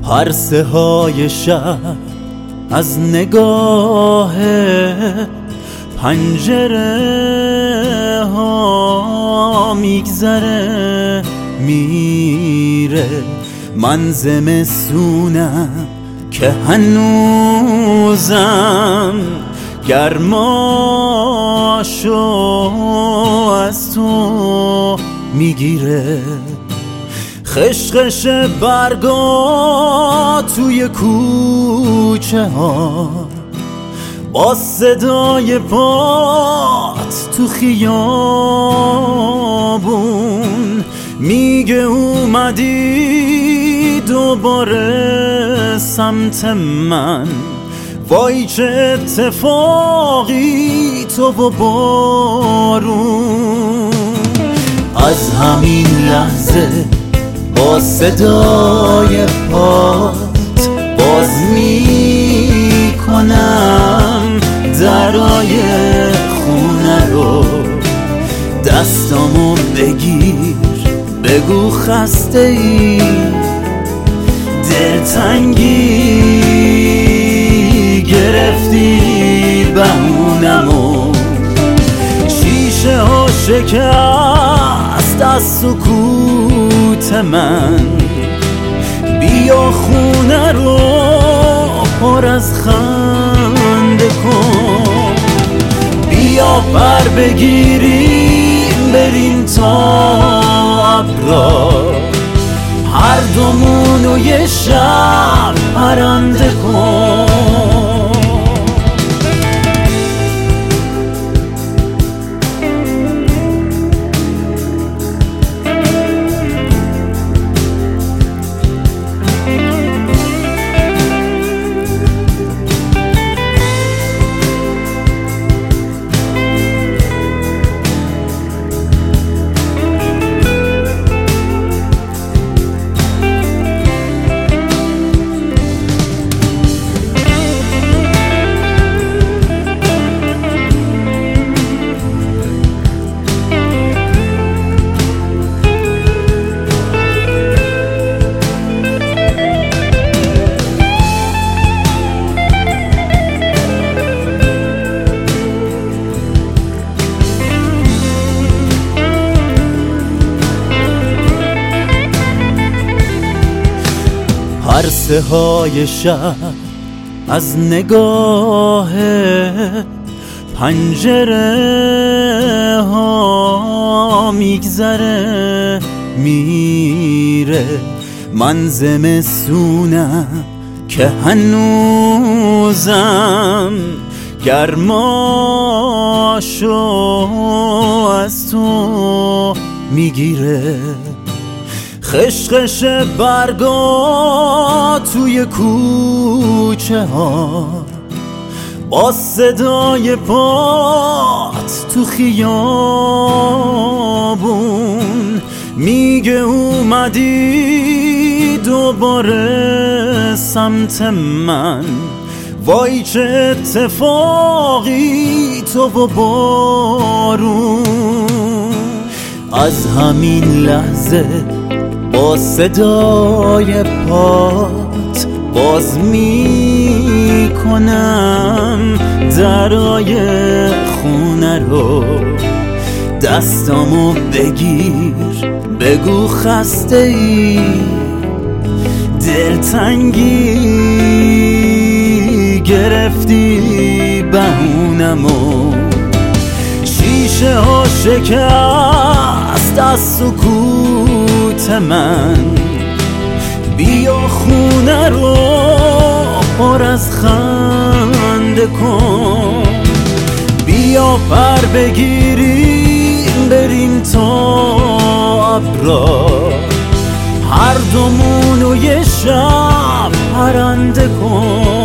پرسه های شب از نگاه پنجره ها میگذره میره. من زمستونم که هنوزم گرماشو از تو میگیره. خشخش برگا توی کوچه ها با صدای پات تو خیابون میگه اومدی دوباره سمت من. وای چه اتفاقی تو و بارون. از همین لحظه با صدای پات باز میکنم درای خونه رو. دستامو بگیر بگو خسته ای، دلتنگی گرفتی بهونمو. شیشه ها شکست از سکوت من. بیا خونه رو پر از خنده کن. بیا پر بگیریم بریم تا ابرا، هر دومونو یه شب پرنده کن. پرسه های شب از نگاه پنجره ها میگذره میره. من زمستونم که هنوزم گرماشو از تو میگیره. خشخش برگا توی کوچه ها با صدای پات تو خیابون میگه اومدی دوباره سمت من. وای چه اتفاقی تو و بارون. از همین لحظه با صدای پات باز میکنم درای خونه رو. دستامو بگیر بگو خسته ای، دلتنگی گرفتی بهونمو. شیشه ها شکست از سکوت من. بیا خونه رو پر از خنده کن. بیا پر بگیریم بریم تا ابرا، هر دومونو یه شب پرنده کن.